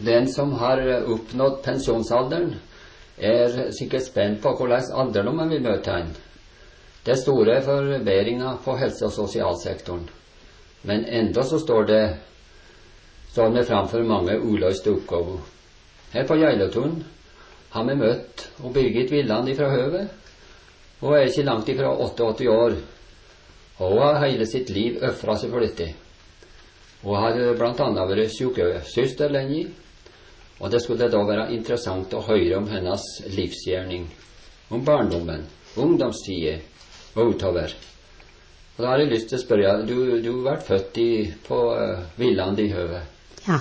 Den som har oppnådd pensjonsalderen, sikkert spent på hvordan alderdommen vil møte en. Det er store forbedringer på helse- og sosialsektoren. Men enda så står vi framfor mange uløste oppgaver. Her på Geilatun har vi møtt og Birgit Villand ifra Høve. Hun er ikke langt ifra 88 år. Hun har hele sitt liv øfret seg for dette. Hun har blant annet vært sykesøster lenge, og det skulle da være interessant å høre om hennes livsgjerning, om barndommen, ungdomstiden og utover. Og da har jeg lyst til å spørre, du ble født på Villand i Høve. Ja.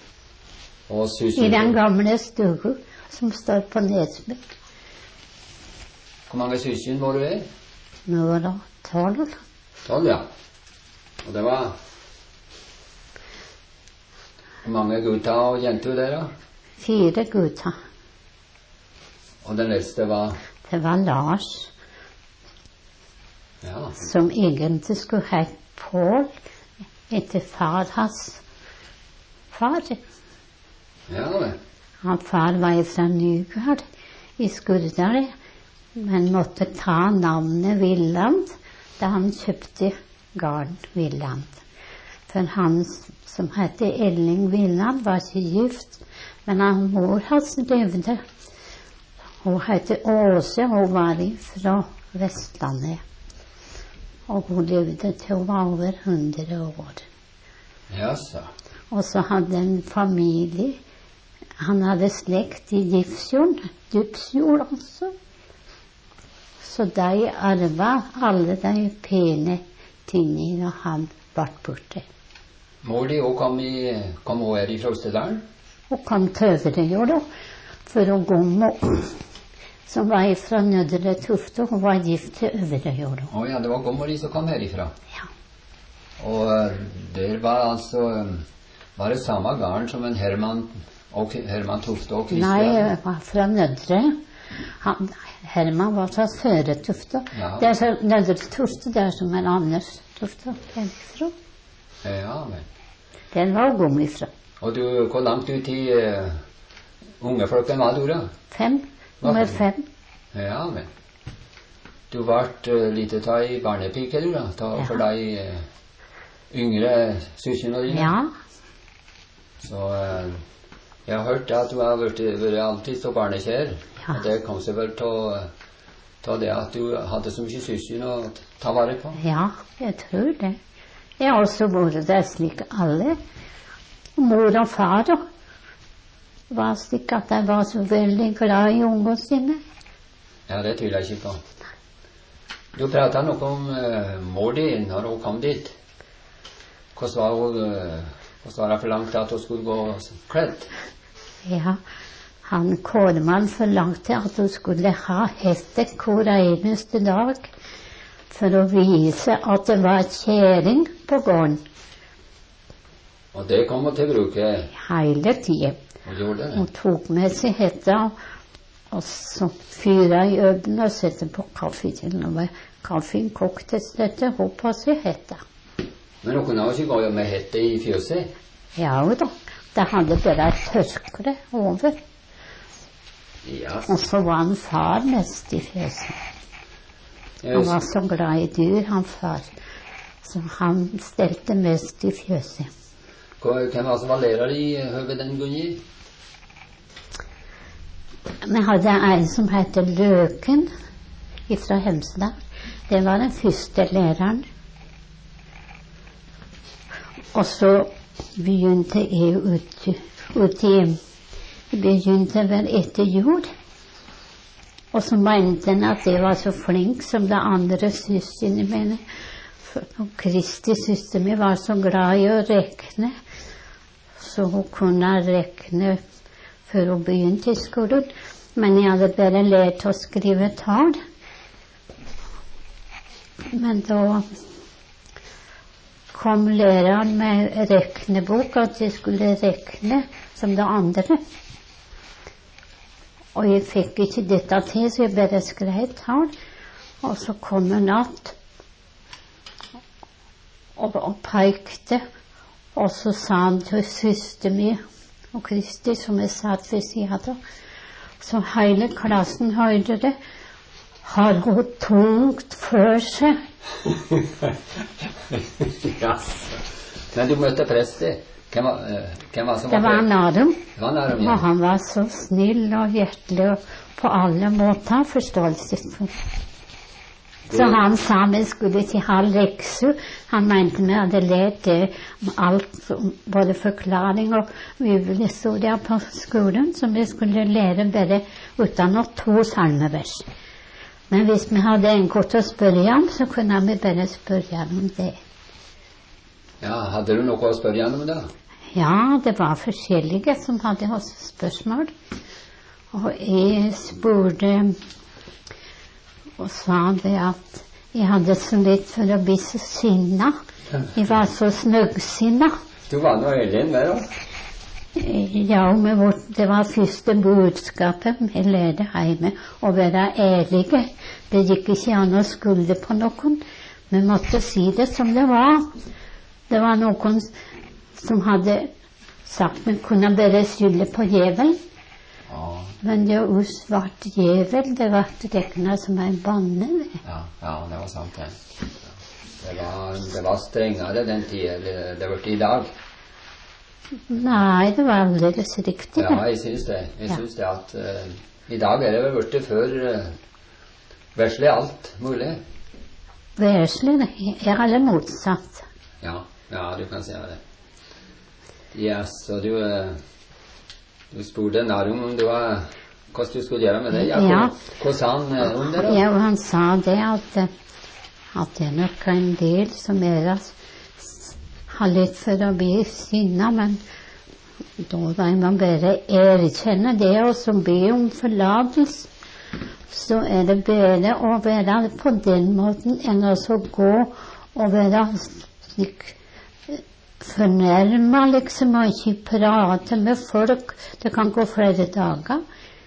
I den gamle stuen som står på Nesbøk. Hvor mange søsken var du i? Nå var det 12. 12, ja. Og det var hvor mange gutter og jenter der da? 4 gutter. Og den eldste var? Det var Lars. Ja. Som egentlig skulle hett Pål etter far hans far. Ja, det. Far var fra Nygård i Skurdal, men måtte ta navnet Villand da han kjøpte gården Villand. For han som hette Elling Villand var ikke gift, men mor hans levde. Hun hette Åse, hun var fra Vestlandet. Og hun levde til hun var over 100 år. Jaså. Og så hadde en familie. Han hadde slekt i Djupsjord også. Så de arvet alle de pene tingene når han ble borte. Mor di, hun kom hun her fra Østerdalen? Hun kom til Øverøya da, for å gå med, som var fra Nødre Tufte. Hun var gift til Øverøya da. Ja, det var Gommor som kom herifra? Ja. Og der var altså, var det samme garn som en Herman Tufte og Kristian? Nei, jeg var fra Nødre. Herman var fra Søre Tufte. Ja. Det er Nødre Tufte, det er som en Anders Tufte. Ja, men. Den var god ifra. Og hvor langt ut i unge flokken var du da? 5. Nummer 5. Ja, men. Du ble litt av i barnepike du da, for deg yngre søskene dine? Ja. Så jeg har hørt at du har vært alltid så barnekjær. Ja. Og det kom seg vel til det at du hadde så mye søsken å ta vare på? Ja, jeg tror det. Jeg har også vært der slik alle. Mor og far da, var slik at de var så veldig glad i ungene sine. Ja, det tviler jeg ikke på. Du pratet noe om mor din når hun kom dit. Hvordan var det forlangt at hun skulle gå kledd? Ja, han Kåremann forlangte at hun skulle ha hette hver eneste dag for å vise at det var kjæring på gården. Og det kom hun til å bruke? Hele tiden. Hun gjorde det? Hun tok med seg hetta, og så fyra i øvnen og sette på kaffe til. Når kaffen kokte, sette hun på seg hetta. Men hun kunne også gå med hette i fjøset? Ja da. Det hadde bare et tørkle over. Ja. Og så var han far mest i fjøset. Han var så glad i dyr, han far. Så han stelte mest i fjøset. Hvem var som var lærer i Høve den gangen? Vi hadde en som heter Løken fra Hemsedal. Det var den første læreren. Og så begynte jeg begynte vel etter jul. Og så mente han at jeg var så flink som de andre søstrene mine. Og Kristi søster mi var så glad i å rekne. Så hun kunne rekne før hun begynte i skolen. Men jeg hadde bare lært å skrive tall. Men da kom læreren med reknebok, at jeg skulle rekne som det andre. Og jeg fikk ikke dette til, så jeg bare skrev tall. Og så kom hun natt og pekte, og så sa han til søster mi og Kristi som satt ved siden av. Så hele klassen hørte det. Har hun tungt for seg? Ja. Men du møtte prester. Hvem var som Det var Narum. Det var Narum, ja. Og han var så snill og hjertelig og på alle måter forståelsesfull. Så han sa vi skulle ikke ha lekser. Han mente vi hadde lært det om alt, både forklaring og bibelhistorie på skolen, så vi skulle lære bare uten å 2 salmevers. Men hvis vi hadde en kort å spørre om, så kunne vi bare spørre om det. Ja, hadde du noe å spørre om da? Ja, det var forskjellige som hadde også spørsmål. Og jeg spurte og sa det at jeg hadde så litt for å bli så sinna. Jeg var så snøggsinna. Du var noe egen med da? Ja, det var første budskapet vi lærte hjemme, å være ærlige. Det gikk ikke an å skylde på noen. Vi måtte si det som det var. Det var noen som hadde sagt vi kunne bare skylde på djevelen. Ja. Men det svart djevel, det var regnet som en banne. Ja, det var sant det. Det var strengere den tiden det var i dag. Nei, det var aldeles riktig. Ja, jeg synes det. Jeg synes det at i dag det vel blitt for verslig alt mulig. Verslig? Jeg er det motsatt. Ja, du kan si det. Ja, så du spurte Narum om hva du skulle gjøre med det. Ja. Hva sa han om det da? Ja, han sa det at det er nok en del som har litt for å bli sinna, men da må man bare erkjenne det, og så be om forlatelse. Så er det bedre å være på den måten enn å så gå og være slik fornærmet, liksom, og ikke prate med folk. Det kan gå flere dager.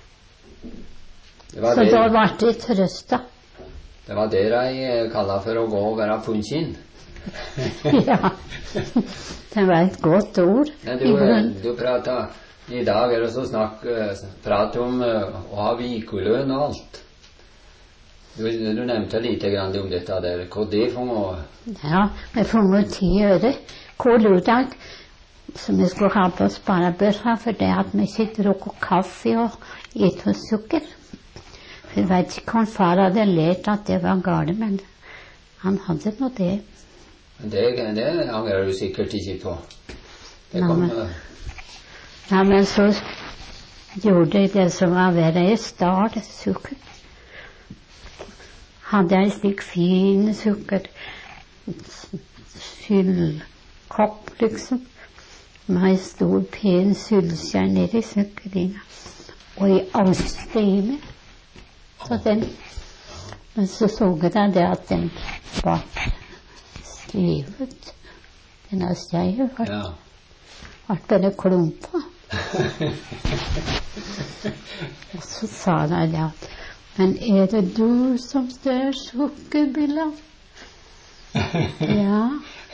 Så da ble det trøsta. Det var det jeg kallet for å gå og være funkin. Ja, det var et godt ord. Du pratet i dag, eller så pratet om å ha vikolønn og alt. Du nevnte litt om dette der. Hva det for noe? Ja, vi får noe 10 øre hver lørdag som vi skulle ha på sparebørsa, for det at vi ikke drukker kaffe og spiser sukker. Jeg vet ikke om far hadde lært at det var galt, men han hadde nå det. Det angrer du sikkert ikke på. Ja, men så gjorde jeg det som var verre. Jeg stal sukker. Hadde jeg slik fin sukker, fyllkopp liksom, med en stor pen sylskjær ned i sukkerdina, og i avstøyme. Så men så jeg det at den var strivet. Den har støyet ble bare klumpa. Og så sa jeg det at, men er det du som stør sukkerbilla? Ja,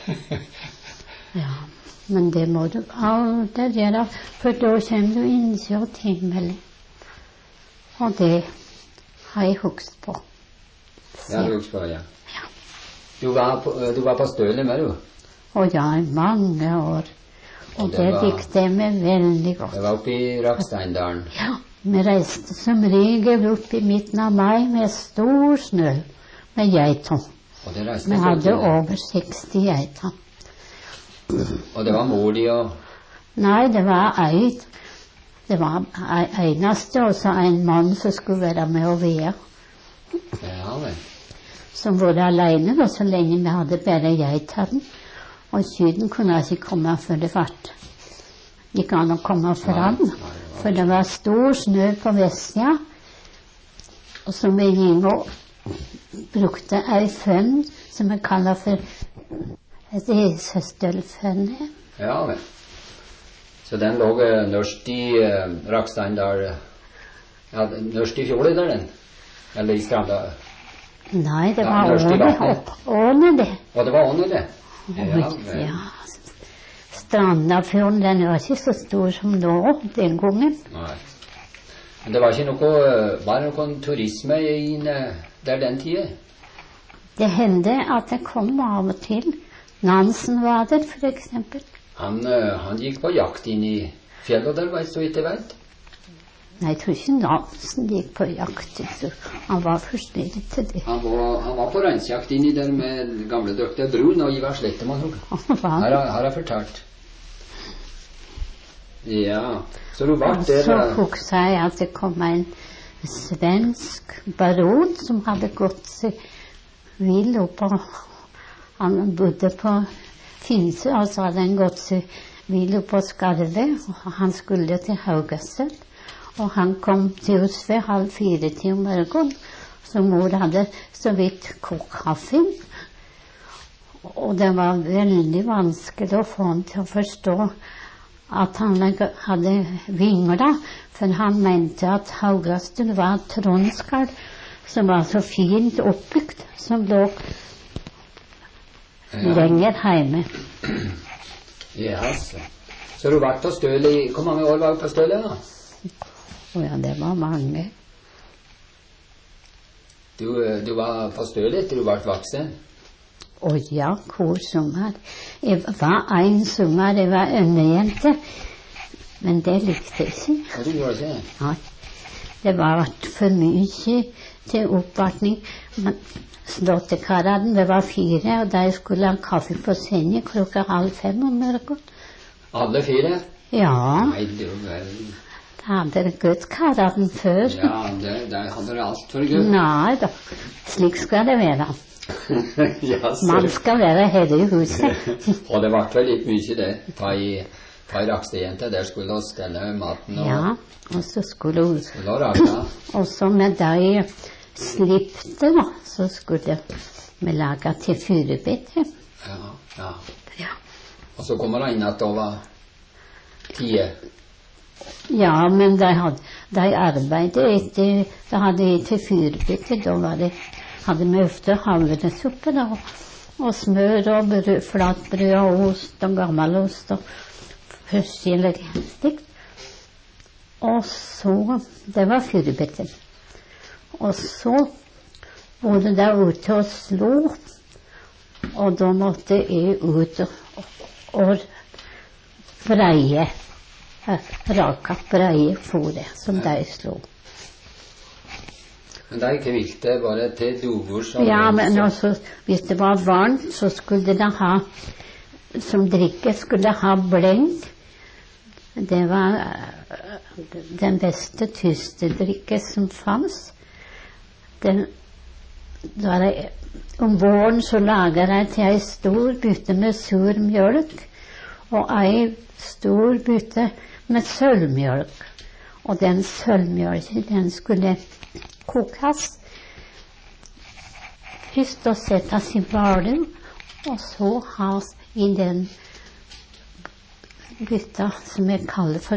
men det må du aldri gjøre, for da kommer du inn til himmelen. Og det har jeg hugst på. Ja, du hugst på, ja. Du var på Støle med, du? Og ja, i mange år. Og det likte jeg meg veldig godt. Det var oppe i Raksteindalen? Ja, vi reiste som regel opp i midten av mai med stor snø, med geiter. Vi hadde over 60 geiter. Og det var mor di og? Nei, det var ei. Det var eneste, og så en mann som skulle være med og vea. Ja, vel. Som var alene, og så lenge vi hadde bare geitene. Og kyden kunne ikke komme før det vart. Gikk an å komme fram, for det var stor snø på vestsida. Og så vi gikk og brukte ei fønn som vi kaller for et esestølfønne. Ja, vel. Så den lå nørst i Raksteindal, nørst i fjorden der den? Eller i Stranda? Nei, det var Åne det. Og det var Åne det? Ja, Strandafjorden, den var ikke så stor som nå den gangen. Nei. Men det var ikke noen turisme der den tiden? Det hendte at det kom av og til. Nansen var der, for eksempel. Han gikk på jakt inn i fjellet der, så vidt jeg vet. Nei, jeg tror ikke Nansen gikk på jakt. Han var forstyrret til det. Han var på reinsjakt inni der med gamle døkter Brun og Ivar Slettemann. Har jeg fortalt. Ja, så du var der. Så husker jeg at det kom en svensk baron som hadde gått seg vill opp og han bodde på Finse, og så hadde han gått seg vill opp på Skarvet, og han skulle til Haugesund. Og han kom til oss ved 3:30 om morgenen, så mor hadde så vidt kokt kaffen. Og det var veldig vanskelig å få han til å forstå at han hadde vingla, for han mente at Haugesund var Trondskall, som var så fint oppbygd, som lå lenger hjemme. Ja, så du var på Støl i, hvor mange år var du på Støl da? Ja, det var mange. Du var på Støl etter du ble voksen? Ja, hvor sommer. Jeg var en sommer, jeg var ønnejente, men det likte jeg ikke. Ja, du gjorde ikke? Nei, det var for mye til oppvartning. Slåttekarene, det var 4, og de skulle ha kaffe på sengen 4:30 om morgenen. Alle 4? Ja. Nei, det var vel... Det hadde gått karene før. Ja, det hadde det alt for gøy. Nei da, slik skal det være. Ja, Man skal være her i huset. Og det ble vel litt mye det. Ta i rakstejente, der skulle vi stelle maten og... Ja, og så skulle hun... Skulle raka. Og så med de slipte da, så skulle vi lage til fyrebitte. Ja. Ja. Og så kommer det inn at det var 10. Ja, men de arbeidet etter, da hadde jeg til fyrebitte, da hadde vi ofte havresuppe da, og smør og flatbrød og ost og gammelost og forskjellig slikt. Og så, det var fyrebitte. Og så bodde de ute og slo, og da måtte jeg ut og breie, raka breie fôret som de slo. Men de kvilte bare til dovors? Ja, men også, hvis det var varmt, så skulle de ha, som drikke, skulle ha bleng. Det var den beste tystedrikke som fanns. Om våren så lager jeg til en stor bytte med sur mjølk, og en stor bytte med sølvmjølk. Og den sølvmjølken, den skulle kokes. Først og settes i balen, og så has i den bytta som jeg kaller for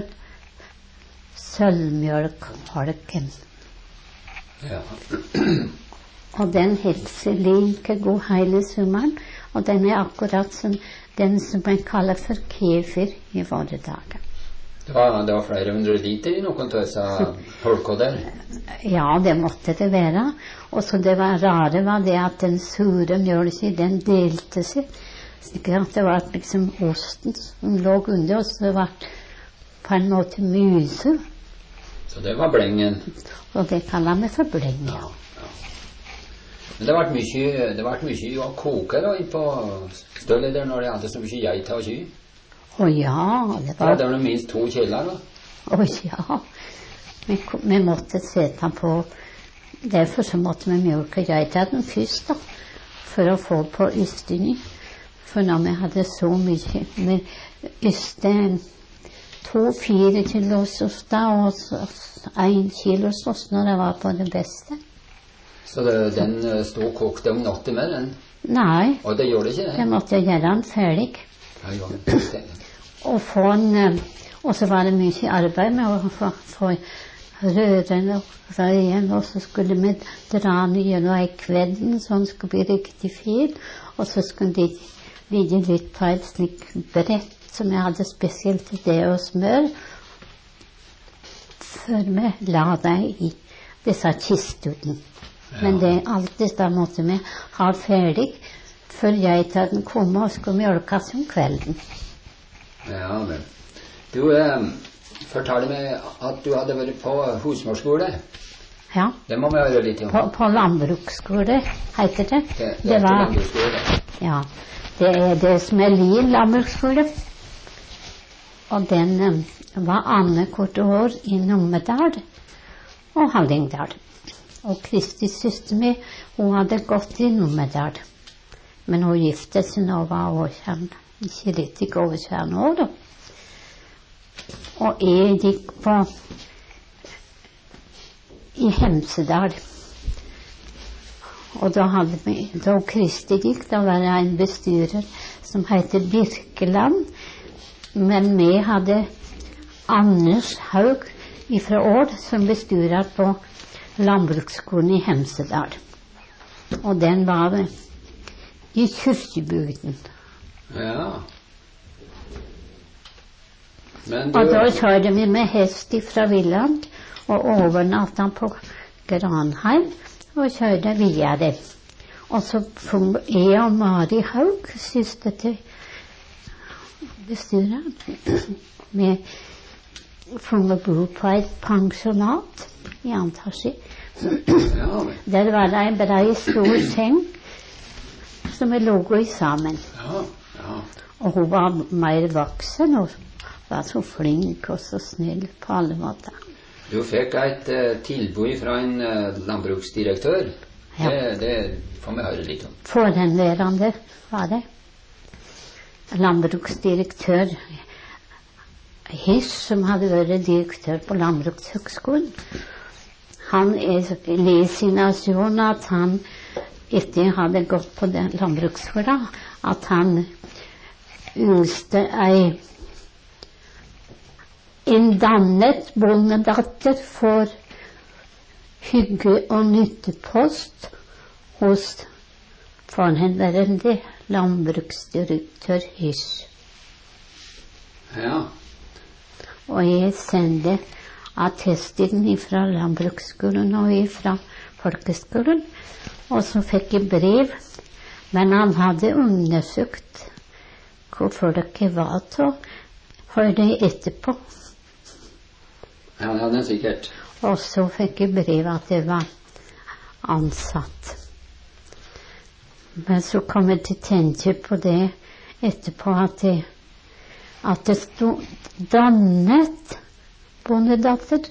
sølvmjølkholken. Ja. Og den hilser like god hele sommeren, og den er akkurat som den som jeg kaller for kefir i våre dager. Det var flere 100 liter i noen av disse holka der? Ja, det måtte det være. Og så det var rare var det at den sure mjølken, den delte seg. Slik at det var liksom osten som lå under, og så det var på en måte myse. Så det var blengen? Og det kaller vi for bleng, ja. Men det ble mye å koke da, på støllet der når de hadde så mye geit og ky? Å ja, det var... Det var minst 2 kjeller da? Å ja, vi måtte sette på, derfor så måtte vi mjølke geitene først da, for å få på ystene. For når vi hadde så mye med yste, 2-4 kilos ost og 1 kilos ost når det var på det beste. Så den stod og kokte om natta med den? Nei, og det gjorde ikke det? Det måtte jeg gjøre den ferdig. Og så var det mye arbeid med å få røren og røyen, og så skulle vi dra den gjennom ei kvedden, så den skulle bli riktig fin, og så skulle de ligge litt på et slikt brett som jeg hadde spesielt til det og smør, før vi la det i disse kistene. Men alt dette måtte vi ha ferdig før geitene kom og skulle mjølkes om kvelden. Ja, men du fortalte meg at du hadde vært på husmorskole. Ja. Det må vi høre litt om. På landbruksskole, heter det. Det var landbruksskole. Ja, det det som Lien landbruksskole. Og den var annethvert år i Numedal og Hallingdal. Og Kristi søster mi, hun hadde gått i Numedal. Men hun giftet seg nå var årkjern, ikke riktig årkjern år da. Og jeg gikk på i Hemsedal. Og da Kristi gikk, da var det en bestyrer som heter Birkeland. Men vi hadde Anders Haug fra Ål som bestyrer på landbruksskolen i Hemsedal. Og den var i Kyrkjebygden. Ja. Og da kjørte vi med hest fra Villand og overnattet på Granheim og kjørte videre. Og så jeg og Mari Haug, søster til bestyreren, vi bo på et pensjonat i Antarsi. Der var det en brei stor seng som vi lå i sammen. Og hun var mer voksen og var så flink og så snill på alle måter. Du fikk et tilbud fra en landbruksdirektør. Ja. Det får vi høre litt om. Forhenværende var det. Landbruksdirektør Hirsch, som hadde vært direktør på Landbrukshøgskolen. Han leser i Nasjonen at han, etter jeg hadde gått på den landbruksskolen, at han yngste en dannet bondedatter for hygge- og nyttepost hos forhenværende landbruksdirektør Hirsch. Ja. Og jeg sendte attesten fra landbruksskolen og fra folkeskolen, og så fikk jeg brev, men han hadde undersøkt hvor folk var til, for det etterpå. Ja, det er sikkert. Og så fikk jeg brev at jeg var ansatt. Men så kom jeg til å tenke på det etterpå at det stod dannet bondedatter.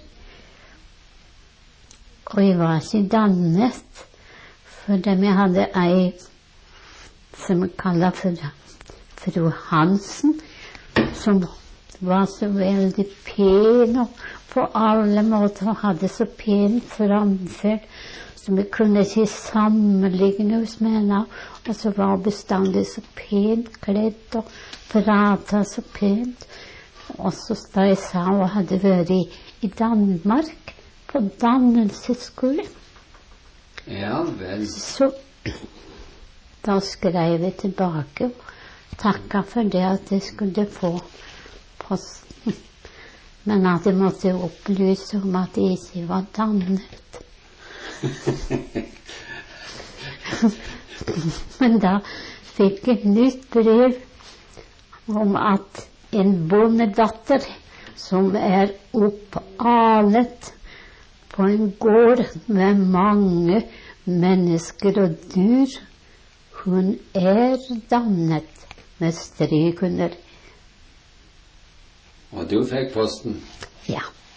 Og jeg var ikke dannet, for dem jeg hadde ei som jeg kaller for fru Hansen, som var så veldig pen og på alle måter hadde så pen framferd som vi kunne ikke sammenligne oss med henne, og så var bestandig så pent kledd og pratet så pent. Og så da jeg sa hun hadde vært i Danmark på dannelsesskole. Ja, vel. Så da skrev jeg tilbake og takket for det at jeg skulle få posten. Men at jeg måtte opplyse om at jeg ikke var dannet. Men da fikk jeg et nytt brev om at en bondedatter som oppalet på en gård med mange mennesker og dyr, hun dannet med stryk under. Og du fikk posten? Ja.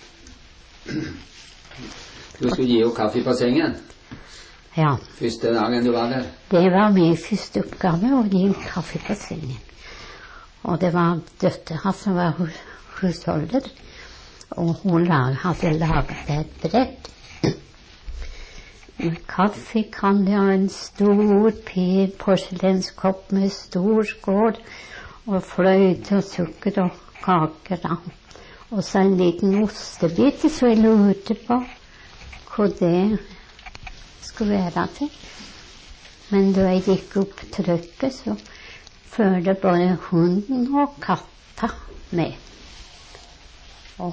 Du skulle gi henne kaffe på sengen? Ja. Første dagen du var der? Det var min første oppgave, å gi henne kaffe på sengen. Og det var døtteren som var husholder, og hun hadde laget et brett. Med kaffe, kanne og en stor porselenskopp med stor skål, og fløyte og sukker og kaker da. Og så en liten ostebit, så jeg lurte på hva det skulle være til. Men da jeg gikk opp trykket, så følte både hunden og katten hjelpe med. Og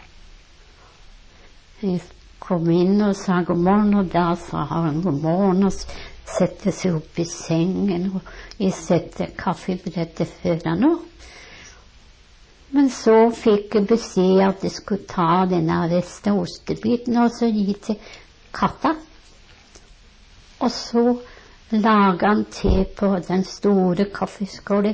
jeg kom inn og sa god morgen, og da sa han god morgen, og sette seg opp i sengen, og jeg sette kaffebrettet før han nå. Men så fikk jeg beskjed at jeg skulle ta denne reste ostebiten og så gi til katta. Og så laget han te på den store kaffeskålen,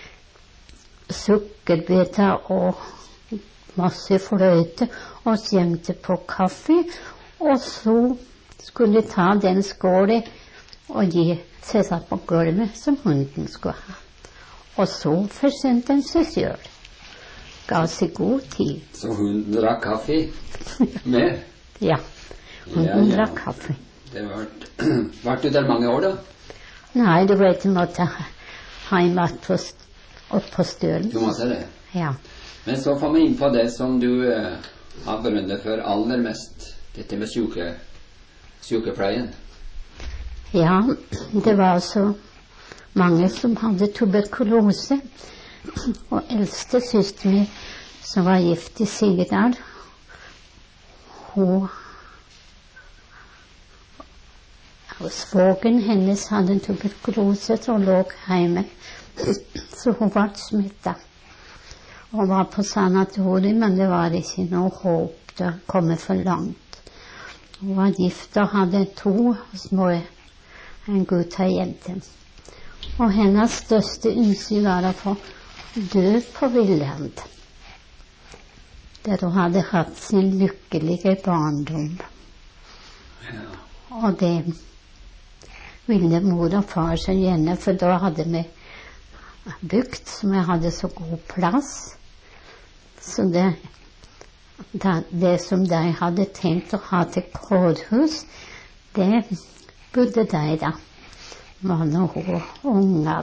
sukkerbeter og masse fløte, og gjemte på kaffe. Og så skulle jeg ta den skålen og sette seg på gulvet som hunden skulle ha. Og så forsynte den seg selv. Gav seg god tid. Så hunden drakk kaffe med? Ja, hunden drakk kaffe. Det var du der mange år da? Nei, det var ikke måtte ha en mat opp på stølen. Du måtte det? Ja. Men så får vi inn på det som du har brunnet for aller mest, dette med sykepleien. Ja, det var så mange som hadde tuberkulose. Og eldste søster mi, som var gift i Sigdal, og svogen hennes hadde tuberkulose og lå hjemme, så hun ble smittet. Hun var på sanatorium, men det var ikke noe håp, det kom for langt. Hun var gift og hadde 2 små, en gutt og en jente. Og hennes største ønske var å få dø på Villand, der hun hadde hatt sin lykkelige barndom. Ja. Og det ville mor og far så gjerne, for da hadde vi bygd som jeg hadde så god plass. Så det som de hadde tenkt å ha til kårhus, det bodde de da. Mann og unger.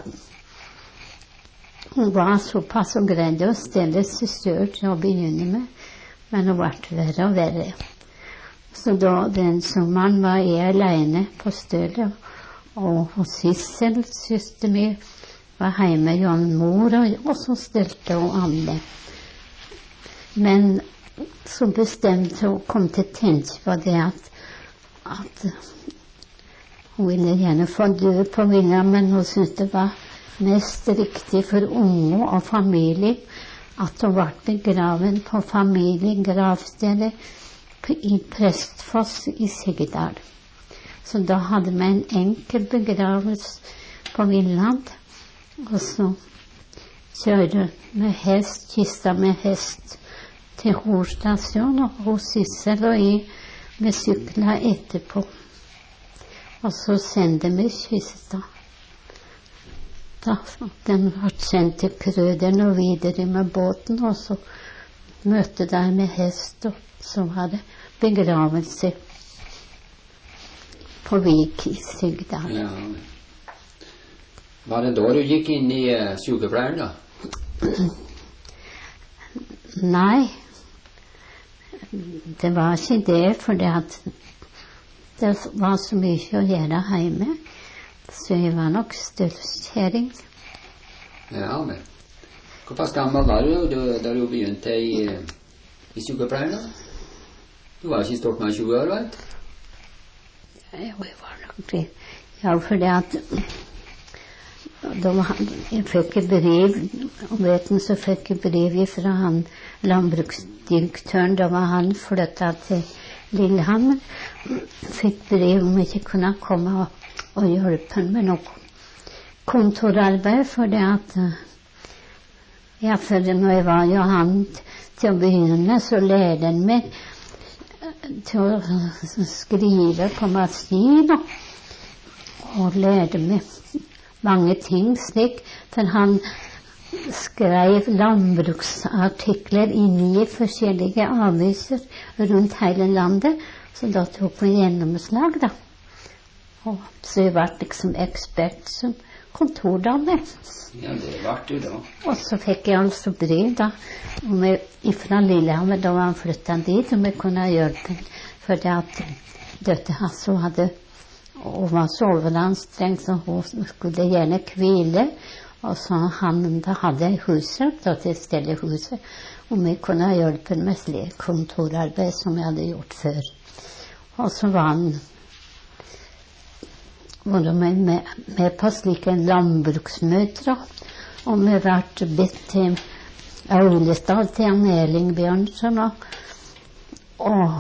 Hun var såpass og greide å stelle seg selv til å begynne med, men hun ble verre og verre. Så da den sommeren var jeg alene på stølet, og Sissel, søster mi, var hjemme hos mor, og så stelte hun alle. Men så bestemte hun kom til å tenke på det at hun ville gjerne få dø på Villa, men hun syntes det var mest riktig for unge og familie at hun ble begraven på familiegravstedet i Prestfoss i Sigdal. Så da hadde vi en enkel begravelse på Villand, og så kjørte vi kista med hest til hovedstasjonen, og hos Sissel og jeg med sykla etterpå. Og så sendte vi kista. Den ble sendt til Krøderen og videre med båten, og så møtte de med hest, og så var det begravelse på Vik i Sigdal. Ja. Var det da du gikk inn i sykepleieren da? Nei, det var ikke det, for det var så mye å gjøre hjemme, så jeg var nok størskjæring. Ja, men hvor pass gammel var du da du begynte i sykepleieren da? Du var ikke stort med 20 år, vet du? Jeg var nok det. Ja, for det at jeg fikk et brev, og så fikk jeg brev fra han landbruksdirektøren, da var han flyttet til Lillehammer, fikk brev om jeg ikke kunne komme og hjelpe han med noe kontorarbeid, for det at for når jeg var jo han til å begynne, så lærte han meg til å skrive på maskin, og lærte meg mange ting slik, for han skrev landbruksartikler inni forskjellige aviser rundt hele landet, så da tok vi gjennomslag da. Og så jeg ble liksom ekspert som kontordame. Ja, det ble du da. Og så fikk jeg altså brev da, fra Lillehammer, da var han flyttet dit, om jeg kunne hjelpe, for det at døtte hans hadde, og var sovelandstrengt, så hun skulle gjerne hvile, Og så da hadde jeg hushjelp da, til stelle i huset, om jeg kunne hjelpe med kontorarbeid som jeg hadde gjort før. Og så var han med på slike landbruksmøter, og vi ble bedt til Aulestad, til Erling Bjørnson, og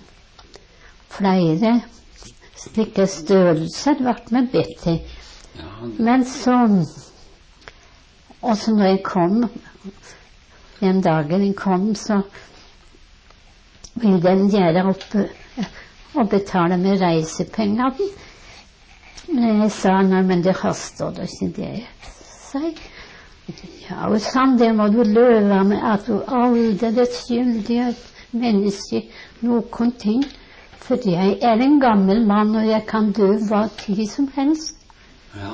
flere slike størrelser ble vi bedt til. Men så, og så når jeg kom, den dagen jeg kom, så ville den gjøre opp og betale med reisepenger. Men jeg sa, nei, men det haster da ikke det. Så jeg, ja, og sånn, det må du løpe med at du aldri er skyldig et menneske noen ting. For jeg er en gammel mann, og jeg kan dø hva tid som helst. Ja.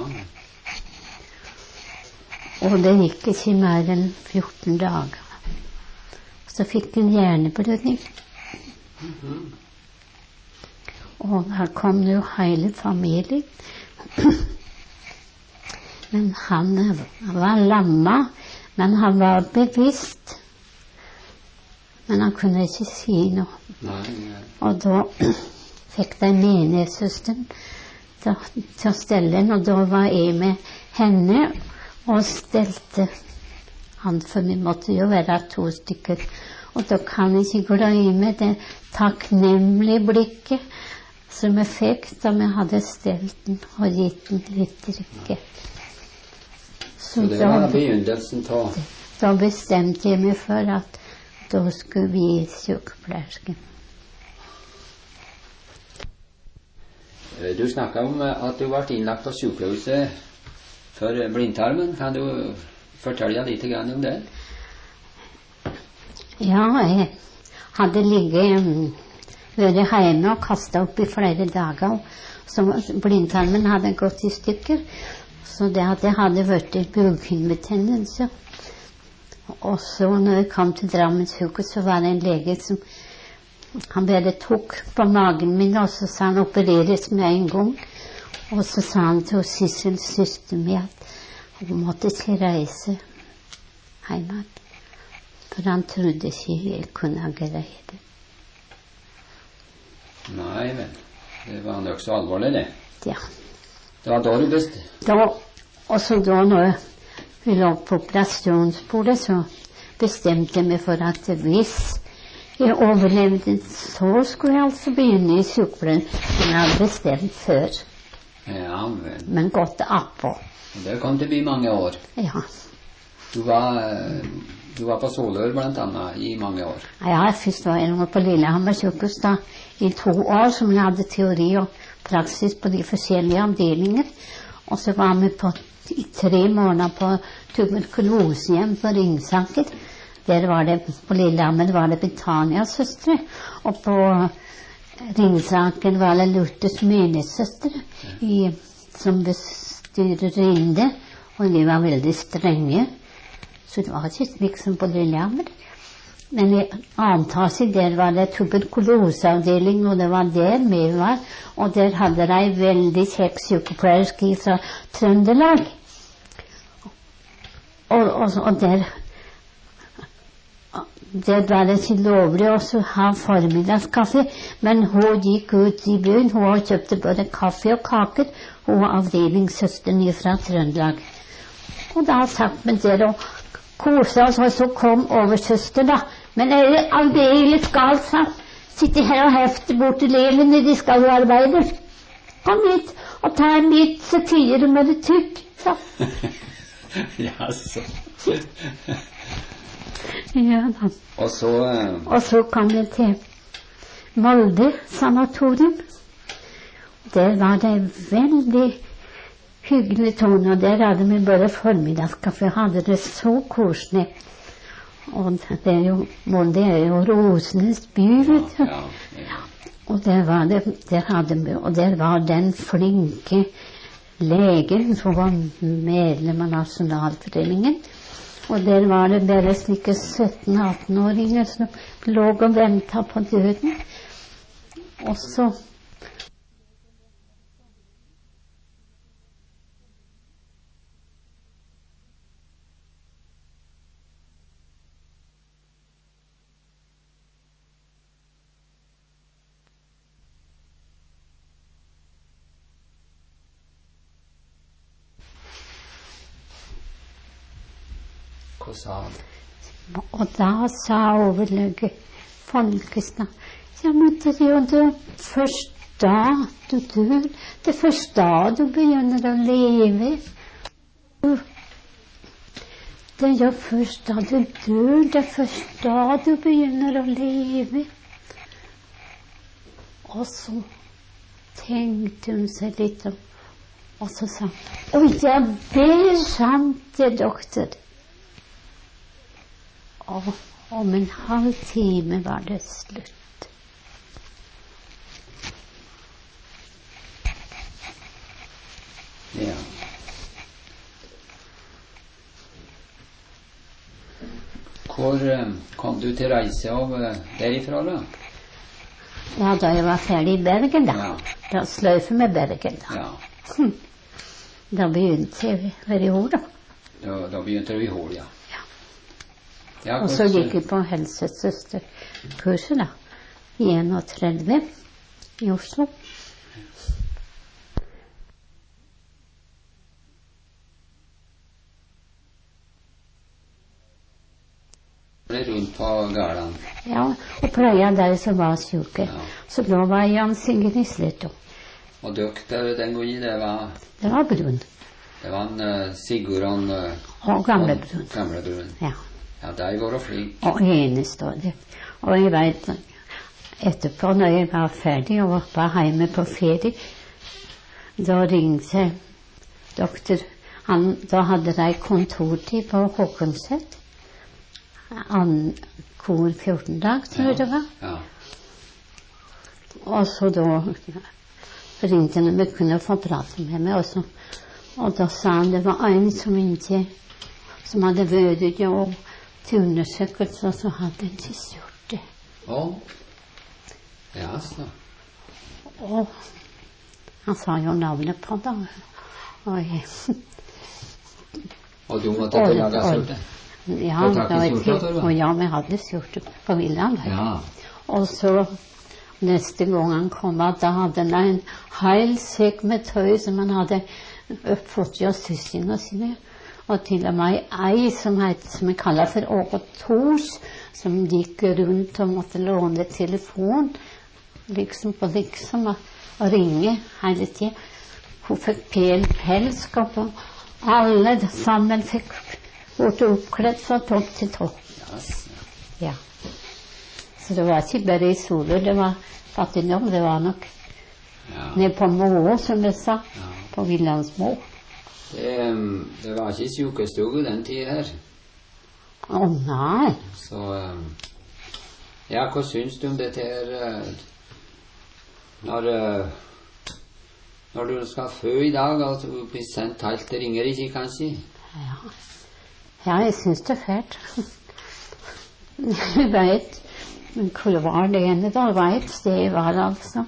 Og det gikk ikke mer enn 14 dager. Så fikk han hjerneblødning. Og her kom jo hele familien. Men han var lamma, men han var bevisst. Men han kunne ikke si noe. Og da fikk de menighetssøsteren til å stelle den, og da var jeg med henne og stelte han, for vi måtte jo være 2 stykker. Og da kan jeg ikke glemme det takknemlige blikket som jeg fikk da vi hadde stelt den og gitt den litt drikke. Så det var begynnelsen på? Da bestemte jeg meg for at da skulle vi gi sykepleiersken. Du snakket om at du ble innlagt på sykehuset for blindtarmen. Kan du fortelle litt om det? Ja, jeg hadde vært hjemme og kastet opp i flere dager. Så blindtarmen hadde gått i stykker. Så det hadde vært en bughinnebetennelse. Og så når jeg kom til Drammens sykehus, så var det en lege som han bare tok på magen min, og så sa han opereres med en gang. Og så sa han til Sissel, søster mi, at hun måtte ikke reise hjemme. For han trodde ikke jeg kunne greie det. Nei, men det var nok så alvorlig, det. Ja. Det var da du bestemte? Og så da når vi lå på operasjonsbordet, så bestemte jeg meg for at hvis jeg overlevde, så skulle jeg altså begynne i sykepleien, som jeg hadde bestemt før. Ja, men gått oppå. Det kom til å bli mange år. Ja. Du var på Solør blant annet i mange år. Ja, først var jeg på Lillehammer sykehus da, i 2 år, som jeg hadde teori og praksis på de forskjellige avdelinger. Og så var vi i 3 måneder på tuberkulosehjem på Ringsaker. Der var det, på Lillehammer var det Betanias søstre, og på Ringsaker var det Lurtes menighetssøstre, som bestyrer inne, og de var veldig strenge. Så det var ikke slik som på Lillehammer. Men i Antaset, der var det tuberkuloseavdeling, og det var der vi var. Og der hadde de veldig kjekk sykepleierske fra Trøndelag. Og der var det ikke lovlig å ha formiddagskaffe, men hun gikk ut i byen. Hun kjøpte både kaffe og kaker. Hun var avdelingssøsteren fra Trøndelag. Og da satt vi der og koset oss, og så kom oversøster da. Men er det aldeles galt, sa. Sitter her og hefter bort elevene, de skal jo arbeide. Kom hit og ta en bit, så tider du med det tykk, sa. Ja, så. Ja da. Og så kom jeg til Molde sanatorium. Der var det veldig hyggelig tone, og der hadde vi bare formiddagskaffe. Hadde det så koselig. Og det er jo, Molde er jo rosenes by, vet du. Ja. Og der var den flinke legen som var medlem av Nasjonalforeningen. Og der var det bare slike 17-18-åringer som lå og ventet på døden. Og så Hva sa han? Og da sa overlege Folkestad, ja, men det er jo det først da du dør, det er først da du begynner å leve. Det er jo først da du dør, det er først da du begynner å leve. Og så tenkte hun seg litt om, og så sa hun, oi, ja, det er sant, det, doktor. Og om en halv time var det slutt. Ja. Hvor kom du til reise av derifra da? Ja, da jeg var ferdig i Bergen da. Ja. Da sløyfe med Bergen da. Ja. Da begynte jeg ved i år da. Da begynte du i Hol, ja. Ja, Og så gikk jeg på helsesøsterkurset da, i 31 i Oslo. Rundt på gården. Ja, og pleia de som var syke. Ja. Så da var Jan Singer i Sletto. Og dere den gangen, det var Brun. Det var en Sigurd og Gamle Brun. Gamle Brun. Ja. Ja, de var flink. Og enestående. Og jeg vet, etterpå når jeg var ferdig og var hjemme på ferie, da ringte doktor. Da hadde de kontortid på Håkonset. Kor 14 dag, tror jeg det var. Ja. Og så da ringte han, vi kunne få prate med meg. Og da sa han det var en som hadde vært og til undersøkelse, og så hadde han ikke gjort det. Ja, så. Og han sa jo navnet på det. Og du måtte ikke lage surte? Ja, vi hadde surte på Villand. Ja. Og så neste gang han kom, da hadde han en hel sekk med tøy som han hadde fått av søstrene sine. Og til og med ei som vi kaller for Åge Tors, som gikk rundt og måtte låne telefon, liksom og ringe hele tiden. Hun fikk pelskap, og alle sammen fikk vært oppkledd fra topp til topp. Ja. Så det var ikke bare i Soler, det var fattigdom, det var nok ned på Må, som jeg sa, på Villandsmå. Det var ikke sykestue den tiden her. Nei. Så, ja, hva synes du om dette her, når du skal fø i dag, altså du blir sendt helt til Ringerike, kanskje? Ja, jeg synes det er fælt. Jeg vet, men hvor var det ene da? Jeg vet, det var altså.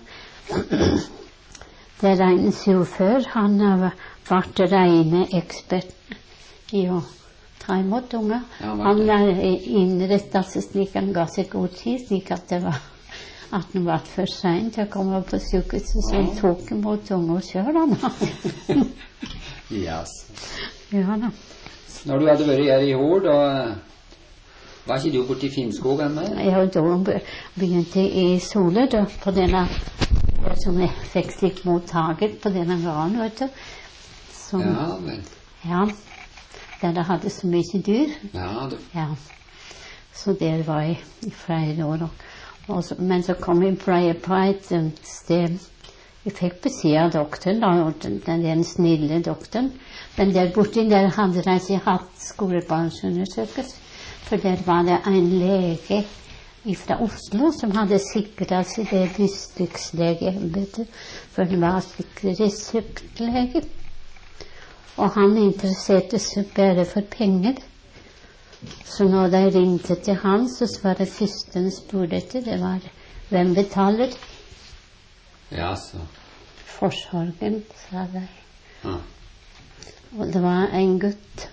Det er en sjåfør, han ble rene ekspert i å ta imot unge. Han innrettet seg slik han ga seg god tid, slik at det var at han var for sent til å komme på sykehuset, så han tok imot unge og kjørte han. Yes. Ja da. Når du hadde vært her i Hol, da var ikke du borte i Finnskogen med? Ja, da begynte jeg i Soler, da, på denne som jeg fikk slik mottaget på denne gården, vet du. Som, ja, vel. Ja, der det hadde så mye dyr. Ja, du. Ja. Så der var jeg i flere år. Men så kom jeg på et sted. Jeg fikk beskjed av doktoren, den snille doktoren. Men der borte der hadde de ikke hatt skolebarnsundersøkelse. For der var det en lege fra Oslo som hadde sikret seg det distriktslegeembetet, for det var sikkert reseptlege. Og han interesserte seg bare for penger. Så når de ringte til han, så var det første han spurte etter, det var hvem betaler? Ja, så. Forsorgen, sa de. Ja. Og det var en gutt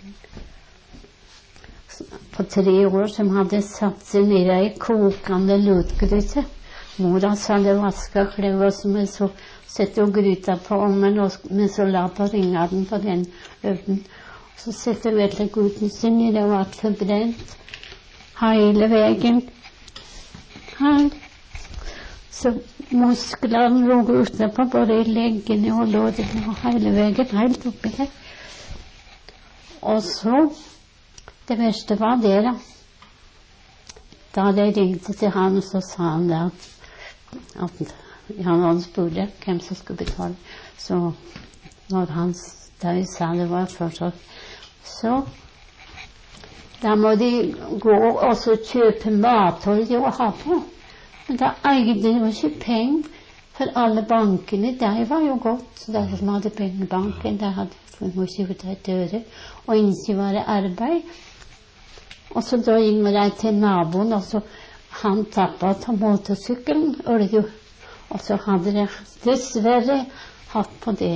på 3 år som hadde satt seg nede i kokende lutgryte. Mora sa det vasket kløver som jeg så sette og gryta på ovnen, men så la på ringene på den øvden. Så serverte gutten sin, det var forbrent hele veien her. Så musklene lå utenpå, både i leggene og lårene og hele veien, helt oppi her. Og så, det verste var det da. Da de ringte til han, så sa han det at han spurte hvem som skulle betale. Så når han da sa det var fortsatt, så da må de gå og så kjøpe matolje å ha på. Men da eide de jo ikke penger, for alle bankene, det var jo godt. De som hadde penger i banken, de hadde ikke fått et øre, og ikke var det arbeid. Og så da gikk de til naboen, og så han tappet av motorsykkelen, og så hadde de dessverre hatt på det.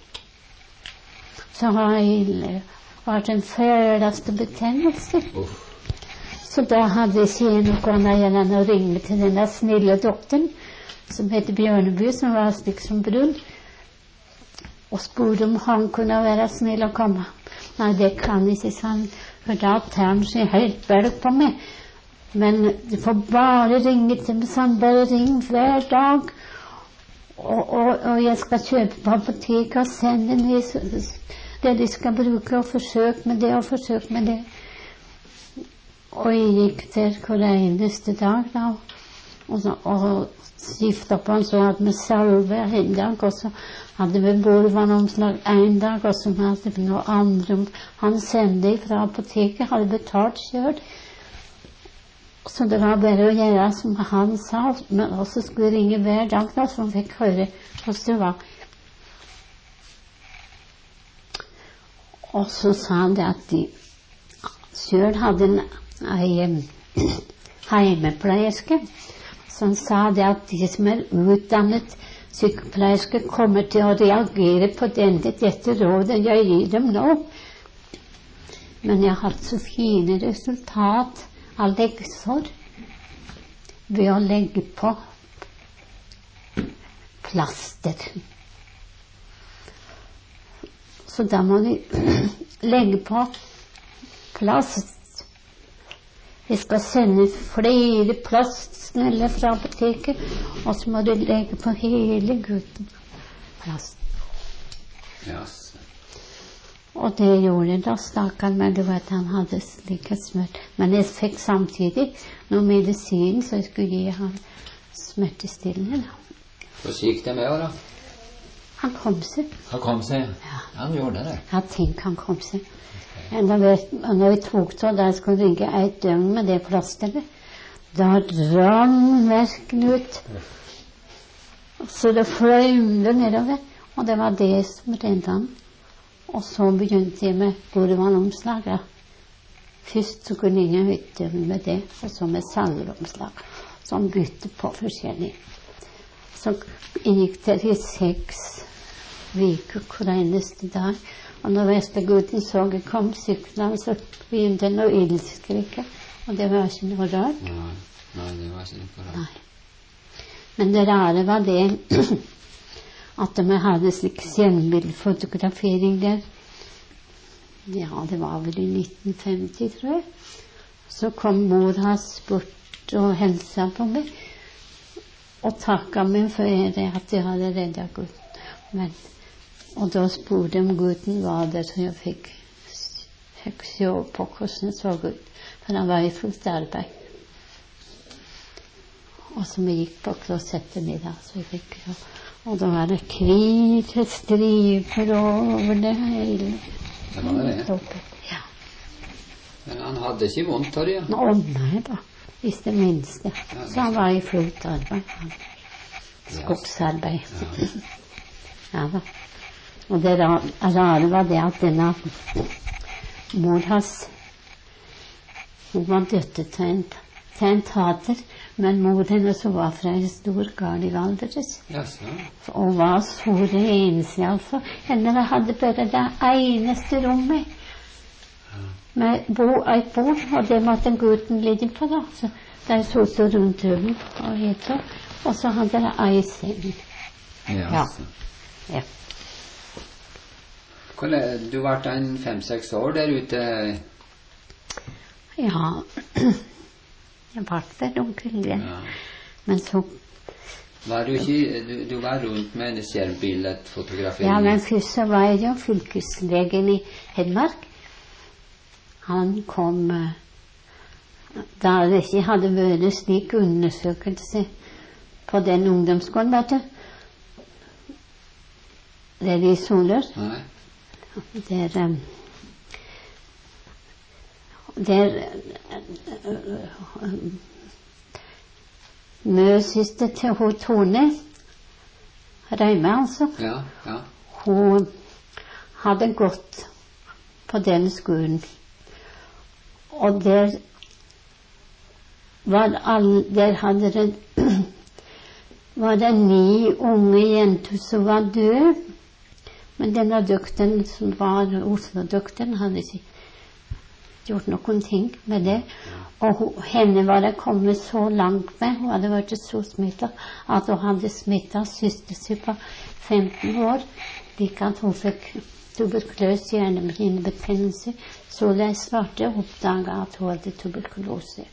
Så har det vært en fæleste betennelse. Så da hadde jeg noe annet enn å ringe til denne snille doktoren, som heter Bjørneby, som var slik som brun, og spurte om han kunne være snill og komme. Nei, det kan ikke, sa han, for da tar han seg helt bølg på meg. Men du får bare ringe til meg, sa han, bare ring hver dag, og jeg skal kjøpe på apoteket og sende ned det de skal bruke, og forsøke med det, og forsøke med det. Og jeg gikk der hver eneste dag da, og skiftet på han, så hadde vi salve en dag, og så hadde vi bolvanomslag en dag, og så hadde vi noe andre. Han sendte fra apoteket, hadde betalt selv. Så det var bare å gjøre som han sa, men også skulle ringe hver dag da, så han fikk høre hvordan det var. Og så sa han det at de selv hadde en heimepleierske, som sa det at de som utdannet sykepleierske kommer til å reagere på dette rådet jeg gir dem nå. Men jeg har hatt så fine resultat av leggsår ved å legge på plaster. Så da må de legge på plast. Jeg skal sende flere plastsneller fra apoteket, og så må du legge på hele gutten plast. Yes. Og det gjorde da, stakkaren, men det var at han hadde slike smert. Men jeg fikk samtidig noe medisin, så jeg skulle gi ham smertestillende. Hvordan gikk det med da? Han kom seg. Han kom seg? Ja. Han gjorde det? Jeg tenker han kom seg. Når jeg tok så, da jeg skulle ligge et døgn med det plasteret, da rann verken ut. Så det fløymde nedover, og det var det som redde han. Og så begynte jeg med bolvanomslag. Først så kunne jeg hytte med det, og så med salveomslag, som bytte på forskjellig. Så jeg gikk der i 6 uker hver eneste dag. Og når vestegutten så jeg kom syklene, så begynte han å ildskrike. Og det var ikke noe rart. Nei, det var ikke noe rart. Nei. Men det rare var det at de hadde slik skjermbildfotografering der. Ja, det var vel i 1950, tror jeg. Så kom mor hans bort og hilste på meg. Og takket meg for at jeg hadde reddet gutten. Og da spurte om gutten var der, så jeg fikk se på hvordan det så ut. For han var i fullt arbeid. Og så vi gikk på klosettet middag, så jeg fikk, og da var det hvite striper over det hele. Det var det? Ja. Men han hadde ikke vondt av det? Å nei da, hvis det minste. Så han var i fullt arbeid. Skogsarbeid. Ja da. Og det rare var det at denne mor hans, hun var døtte til en tater, men mor hennes var fra en stor gard i Valdres. Og var så rensig, altså. Henne hadde bare det eneste rommet med et bord, og det måtte gutten ligge på da. Så der stod så rundt hulen og hit, og så hadde det ei seng. Ja. Du har vært 5-6 år der ute? Ja, jeg var der onkel. Ja. Men så... Var du ikke... Du var rundt med en stjernbilledfotografering? Ja, men først så var jeg jo fylkeslegen i Hedmark. Han kom... Da det ikke hadde vært slik undersøkelse på den ungdomsskolen, vet du. Det er i Solør. Nei. Møsøster til hun Tone Røyme, altså. Ja, ja. Hun hadde gått på den skolen. Og der var det 9 unge jenter som var døde. Men denne doktoren som var Oslo-doktoren hadde ikke gjort noen ting med det. Og henne var det kommet så langt med. Hun hadde vært så smittet at hun hadde smittet søster sin på 15 år. Slik at hun fikk tuberkuløs hjernehinnebetennelse. Så det svarte oppdaget at hun hadde tuberkulose.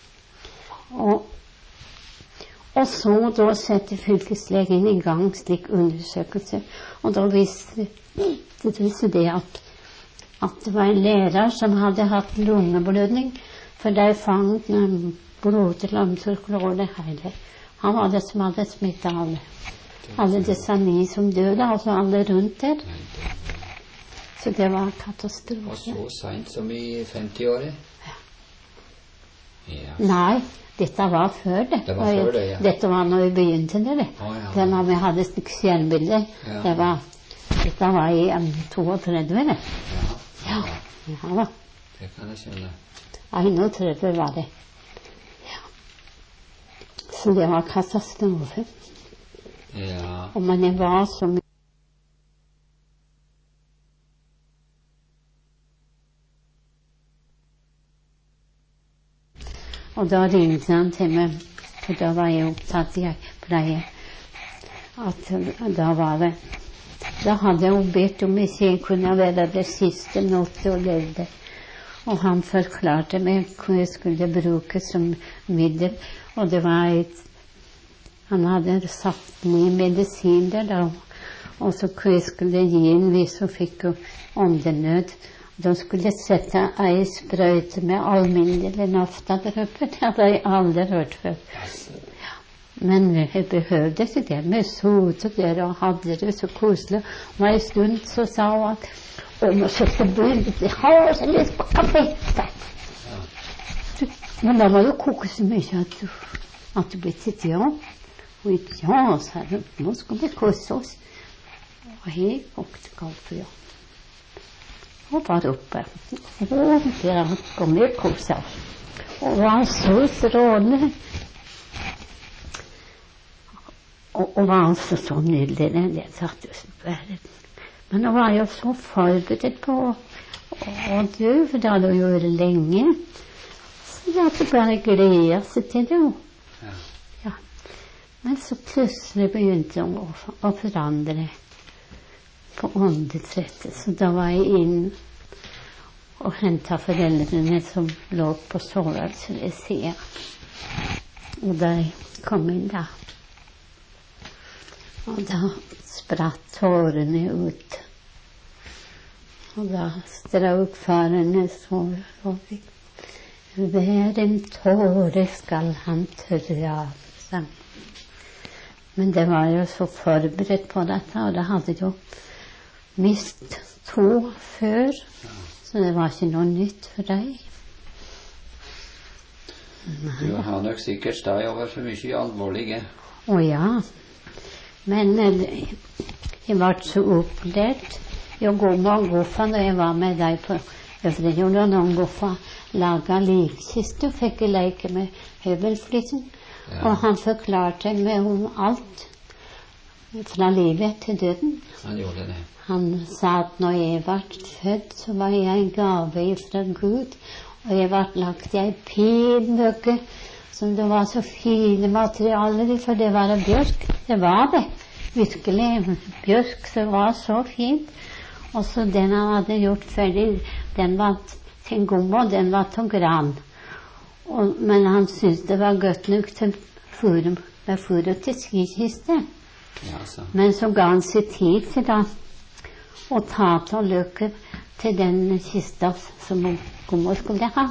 Og så da sette fylkeslegen i gang slik undersøkelse. Og da viste det at det var en lærer som hadde hatt lungeblødning, for de fant blodtillamturklore hele. Han var det som hadde smittet alle. Alle disse 9 som døde, altså alle rundt der. Så det var katastrofe. Og så sent som i 50-året? Ja. Nei, dette var før det. Det var før det, ja. Dette var når vi begynte det. Det var når vi hadde stjernbilder. Ja. Dette var i 32, det. Ja. Ja. Det kan jeg skjønne. 31 var det. Ja. Så det var katastrofe. Ja. Og men det var så mye. Og da ringte han til meg, for da var jeg opptatt i pleie. Da hadde hun bedt om hvis jeg kunne være det siste natt og levde. Og han forklarte meg hva jeg skulle bruke som middel. Og det var han hadde satt ned medisin der da. Og så hva jeg skulle gi en hvis hun fikk åndenød. De skulle sette ei sprøyte med alminnelig naftadrøpe. Det hadde jeg aldri hørt før. Ja. Men jeg behøvde ikke det. Vi sotet der og hadde det så koselig. Og en stund så sa hun at om å kjøpe bord, jeg har så lyst på kaffe. Men da må du koke så mye at du blir sitt ja. Og ja, sa hun, nå skal vi kose oss. Og jeg kokte kaffe, ja. Og var oppe. Og der kom jeg kose oss. Og var så strålende. Og var altså så nydelig. Det satt jo så bare. Men nå var jeg så forberedt på å dø, for det hadde jo vært lenge. Så jeg hadde bare glede seg til det. Ja. Men så plutselig begynte jeg å forandre på åndedrettet. Så da var jeg inn og hentet foreldrene som lå på soveværelset ved siden. Og da kom inn da. Og da spratt tårene ut. Og da strøk farene så hver en tåre skal han tørre av. Men det var jo så forberedt på dette, og det hadde jo mist 2 før, så det var ikke noe nytt for deg. Du har nok sikkert stått over for mye alvorlige. Å ja, men jeg var så opplært i å gå med Goffa når jeg var med deg på Øvre Jorden, og Goffa laget likkiste og fikk leke med høvelflisen. Ja. Og han forklarte meg om alt, fra livet til døden. Han gjorde det. Han sa at når jeg var født, så var jeg en gave fra Gud, og jeg var lagt i en pen bøke, som det var så fine materialer i, for det var bjørk. Det var det, virkelig bjørk, som var så fint. Og så den han hadde gjort ferdig, den var til gommo, den var til gran. Men han syntes det var godt nok til fôret til skikiste. Men så ga han seg tid til da å ta til løket til den kista som gommo skulle ha.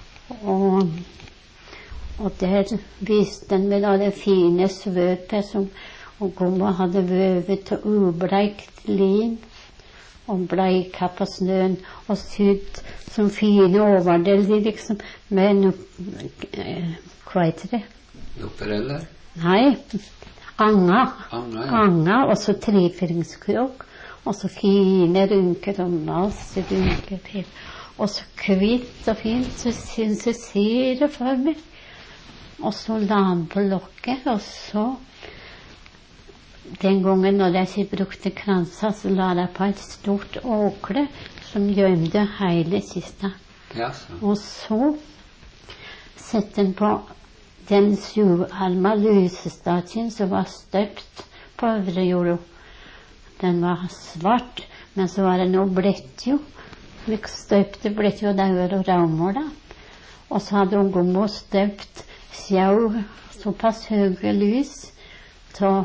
Og der viste den med det fine svøpet som gommo hadde vævet til ubleikt lin og bleika på snøen og sydd som fine overdeler liksom med hva heter det? Loppereller? Nei, anga, ja. Og så trefiringskrok og så fine runker og masse runker til og så kvitt og fint så synes jeg ser det for meg og så la han på lokket og så den gangen når jeg ikke brukte kransa, så la jeg på et stort åkle som gjømte hele kista. Og så sette den på den 7-arma lysestaken som var støpt på øvre jorda. Den var svart, men så var det noe blett jo. Støpte blett jo der og raumer da. Og så hadde hun gommo støpt sjau såpass høye lys til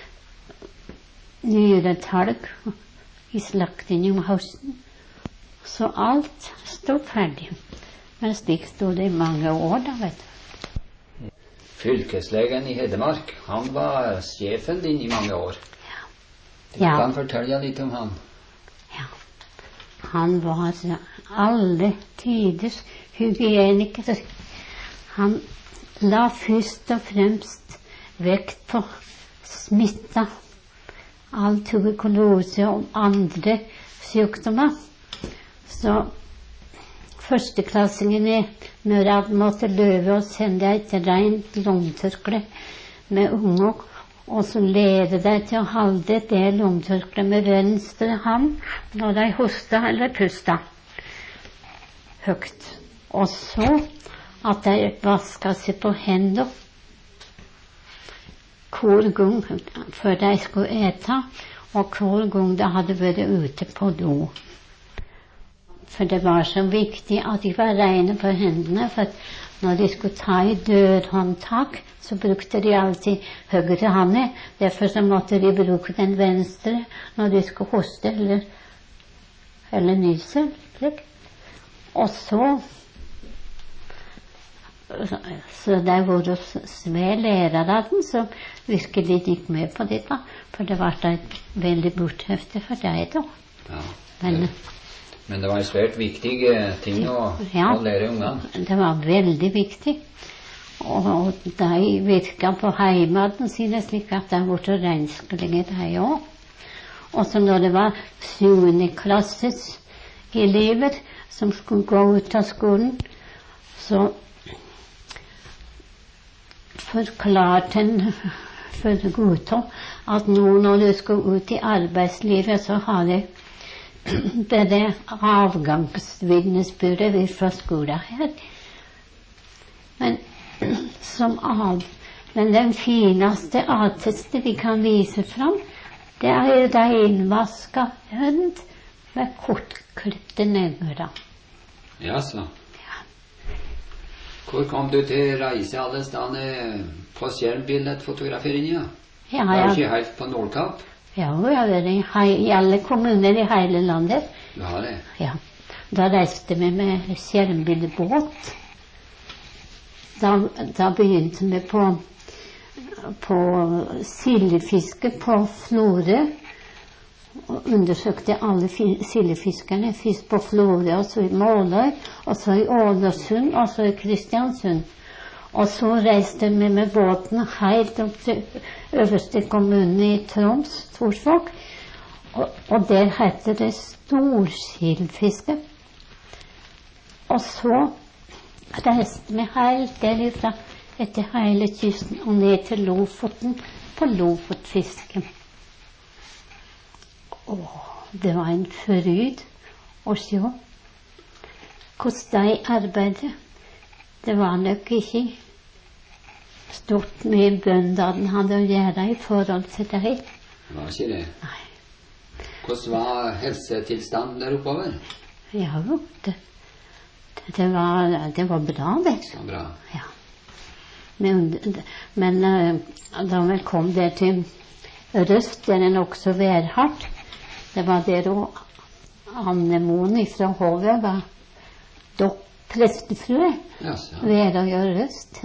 nyretalg i slakten om høsten. Så alt stod ferdig. Men slik stod det i mange år da, vet du. Fylkeslegen i Hedmark, han var sjefen din i mange år. Ja. Kan fortelle litt om han? Ja. Han var alle tiders hygieniker. Han la først og fremst vekt på smitta. All tuberkulose og andre sykdommer. Så førsteklassingene når jeg måtte løpe og sende et rent lommetørkle med unge, og så lede deg til å holde det lommetørkle med venstre hånd når de hosta eller pusta høyt. Og så at de vasket seg på hendene hver gang før de skulle ete, og hver gang de hadde vært ute på do. For det var så viktig at de var rene på hendene, for når de skulle ta i dørhåndtak, så brukte de alltid høyre hånda. Derfor så måtte de bruke den venstre når de skulle hoste eller nyse. Og så det var sve lærere av den som virkelig gikk med på det da, for det var et veldig borthefte for deg da. Ja, men det var en svært viktig ting å lære ungene. Det var veldig viktig, og de virket på heimaten sine slik at de ble renskelige de også. Og så når det var 7. klasses elever som skulle gå ut av skolen, så forklarte en for Godtå at nå når du skal ut i arbeidslivet, så har det bare avgangsvitnesbyrdet fra skolen her. Men den fineste attesten vi kan vise fram, det er renvasket hønd med kortklippte negler. Jaså. Hvor kom du til reise alle stedene på skjermbildetfotograferingen? Ja, var du ikke helt på Nordkapp? Ja, jeg har vært i alle kommuner i hele landet. Du har det? Ja. Da reiste vi med skjermbildebåt. Da begynte vi på sildefiske på Florø. Og undersøkte alle sildefiskerne, først på Florø, og så i Måløy, og så i Ålesund, og så i Kristiansund. Og så reiste vi med båten helt opp til øverste kommunen i Troms, Torsvåg, og der heter det storsildfiske. Og så reiste vi helt derifra etter hele kysten og ned til Lofoten på Lofotfisken. Det var en fryd å se hvordan de arbeidet. Det var nok ikke stort mye bøndene hadde å gjøre i forhold til deg. Det var ikke det? Nei. Hvordan var helsetilstanden der oppover? Ja, det var bra, det. Det var bra. Ja. Men da vi kom der til Røst, der er også værhardt. Det var der og Annemoen fra Håvet var prestefrue ved å gjøre Røst.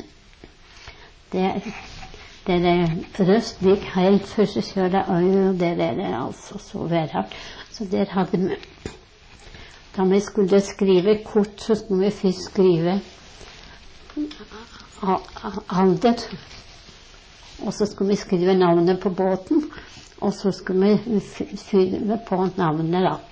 Røst gikk helt før så kjørte øy, og det er altså så værhardt. Så der hadde vi, da vi skulle skrive kort, så skulle vi først skrive alder, og så skulle vi skrive navnet på båten, og så skulle vi fylle på navnet da.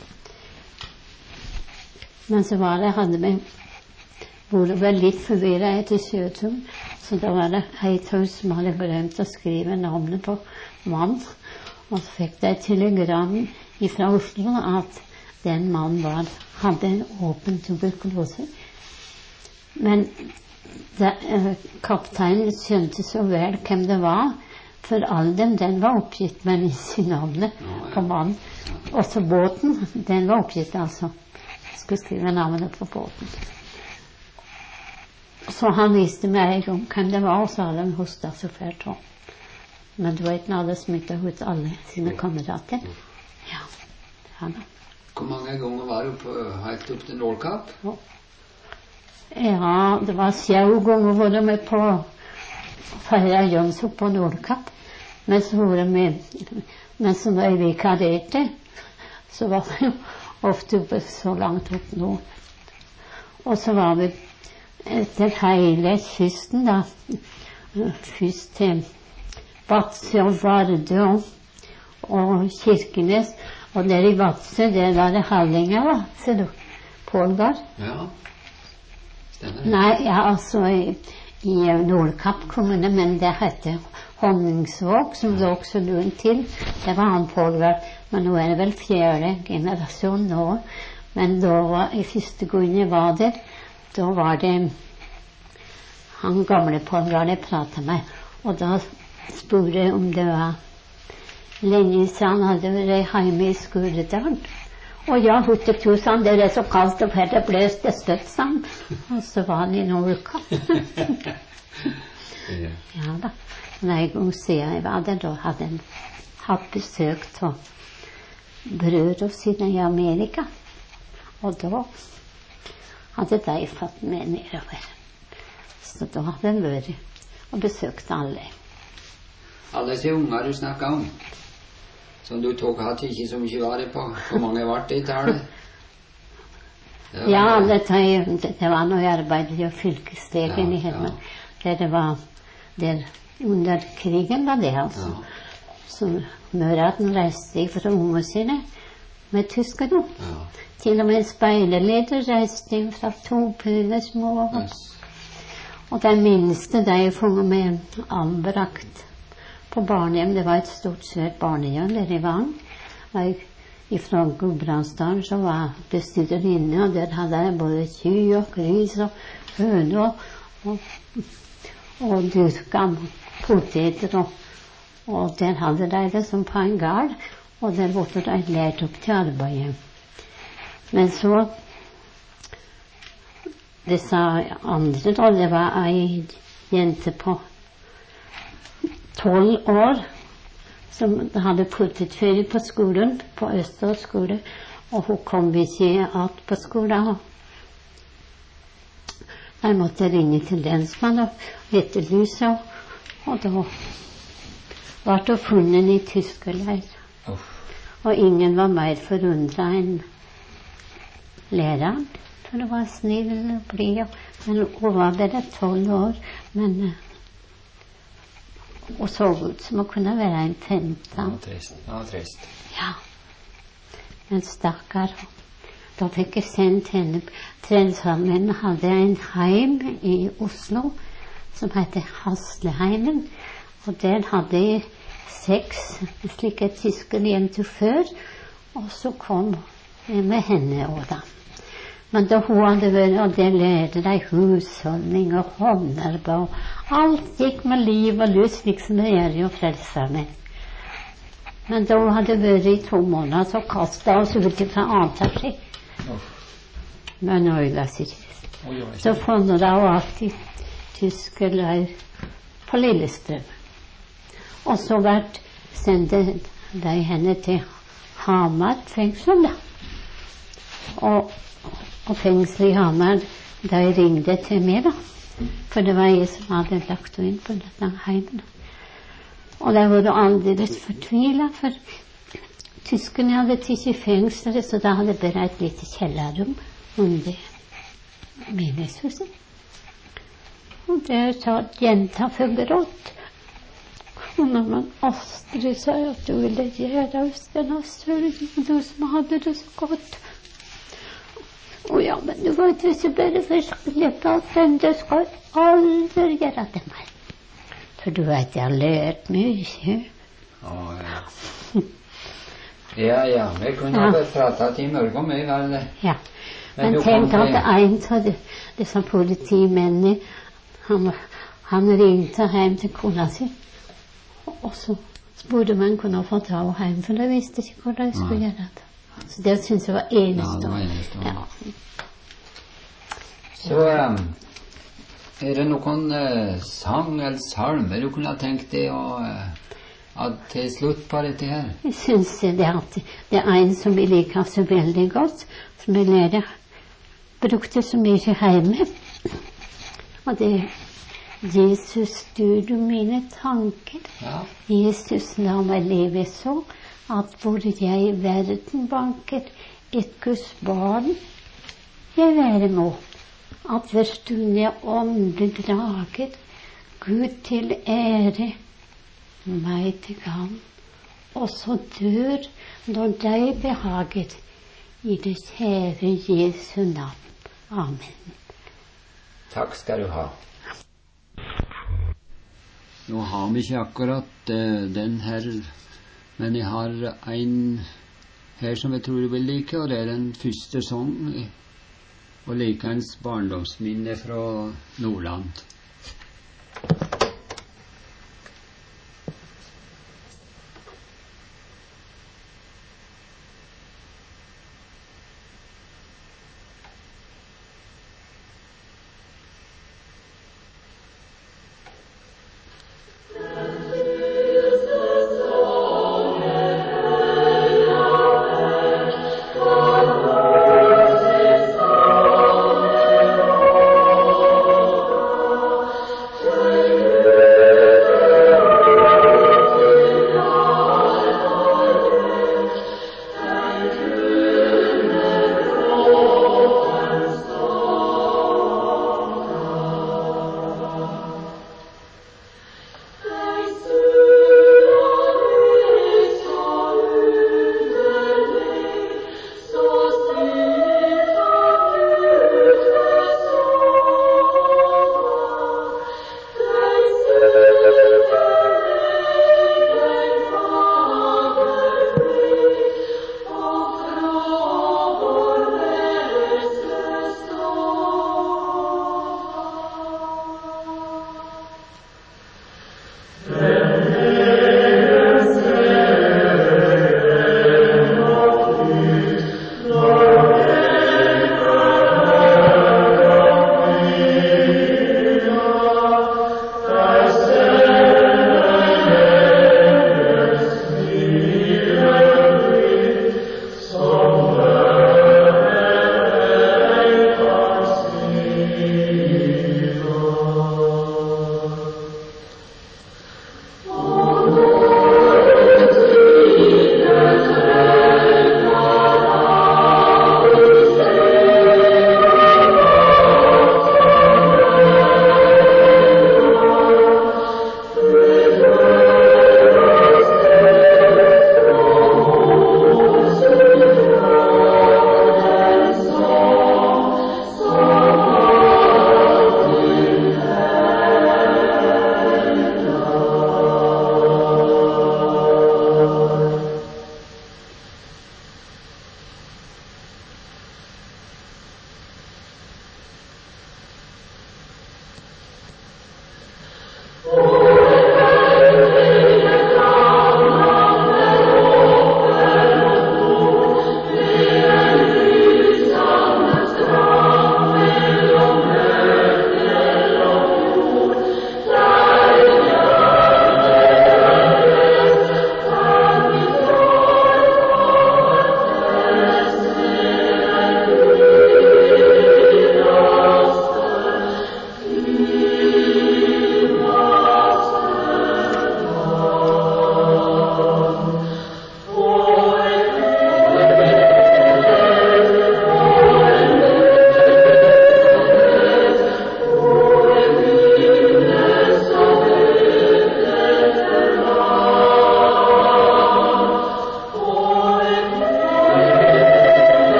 Men så hadde vi vært litt forvirret etter sjøturen, så da var det Heithøy som hadde glemt å skrive navnet på mannen, og så fikk de telegram fra Oslo at den mannen hadde en åpen tuberkulose. Men kapteinen skjønte så vel hvem det var, for alderen den var oppgitt, men ikke navnet på mannen. Også båten, den var oppgitt altså. Jeg skulle skrive navnet på båten. Så han viste meg en gang hvem det var, og så hadde han hostet så fælt også. Men det var ikke noe som ikke hos alle sine kamerater. Ja, det da. Hvor mange ganger var du helt opp til Nordkapp? Ja, det var 7 ganger var de med på Feira Jønsson på Nordkapp. Men så var de med, mens vi vikarerte, så var det jo ofte oppe så langt opp nå. Og så var vi etter hele kysten da, først til Vadsø og Vardø og Kirkenes, og der i Vadsø, der var det Hallinga, da, ser du, Pålgard. Ja, stemmer det. Nei, ja, altså i Nordkapp kommune, men det heter Honningsvåg, som det også lå til. Det var han Pålgard, men nå er det vel 4. generasjon nå. Men da i første gang jeg var der, da var det han gamle Pålgard jeg pratet med, og da spurte jeg om det var lenge siden han hadde vært hjemme i Skuredalen. Og ja, Huttetjosan, det er så kaldt og fælt, det bløst, det støtt sammen. Og så var han i Nordkapp. Ja da. Men en gang siden jeg var der, da hadde han hatt besøk av brødre sine i Amerika. Og da hadde de fått med nedover. Så da hadde han vært og besøkt alle. Alle disse unger du snakket om, som du tok hatt ikke så mye vare på, hvor mange var det i tallet? Ja, det var noe arbeid i fylkesstegen i Helmen. Det var der under krigen var det altså. Så Møraten reiste fra unge sine med tyskerne. Til og med speilerleder reiste fra 2 pune små. Og den minste de fanget med anbrakt på barnehjem. Det var et stort svært barnehjem der i Vang. Fra Gudbrandsdalen så var bestyreren inne, og der hadde jeg både kyr og gris og høne og dyrket poteter. Og der hadde de det som på en gard, og der måtte de lært opp til arbeidet. Men så disse andre, da, det var ei jente på 12 år som hadde puttet ferie på skolen, på Østfold skole, og hun kom ikke alt på skolen. Jeg måtte ringe til lensmann og etterlyse, og da ble hun funnet i tyskerleir. Og ingen var mer forundret enn læreren, for hun var snill og blid, men hun var bare 12 år, men og så ut som hun kunne være en 15. Ja, trist. Ja. Men stakkar. Da fikk jeg sendt henne. Trenshammen hadde en heim i Oslo som heter Hasleheimen. Og der hadde jeg 6 slike tyskerjenter før. Og så kom jeg med henne også da. Men da hun hadde vært, og det lærte de husholdning og håndarbeid, og alt gikk med liv og lyst, liksom det gjør jo Frelserne. Men da hadde det vært i 2 måneder, så kastet oss ut fra annen etasje. Men nå la seg ikke. Så fant de alltid tyske leir på Lillestrøm. Og så sendte de henne til Hamar fengsel, da. Og fengselet i Hamar, de ringte til meg, da. For det var jeg som hadde lagt henne inn på dette heimen. Og de var aldeles fortvilet, for tyskerne hadde tatt i fengselet, så da hadde bare et lite kjellerrom under menighetshuset. Og der satt jenta for grått. Og når man Astrid sa at du ville gjøre oss denne sørgen, du som hadde det så godt. Og ja, men du vet, hvis jeg bare får slippe av den, du skal aldri gjøre det mer. For du vet, jeg har lært mye. Ja, vi kunne ha pratet i morgen med, vel? Ja, men tenk at en av disse politimennene, han ringte hjem til kona si, og så spurte man kunne få ta henne hjem, for de visste ikke hvordan de skulle gjøre det. Så det synes jeg var enestående. Ja. Så det noen sang eller salmer du kunne ha tenkt deg til slutt på dette her? Jeg synes det en som jeg liker så veldig godt, som jeg lærer brukte så mye hjemme. Og det Jesus, du mine tanker. Ja. Jesus, la meg leve så at hvor jeg i verden banker et Guds barn jeg være må. At hver stund jeg ånden drager, Gud til ære, meg til gagn, og så dør når deg behager, i det kjære Jesu navn. Amen. Takk skal du ha. Nå har vi ikke akkurat den her, men jeg har en her som jeg tror du vil like, og det er den første sangen. Og likeens barndomsminne fra Nordland.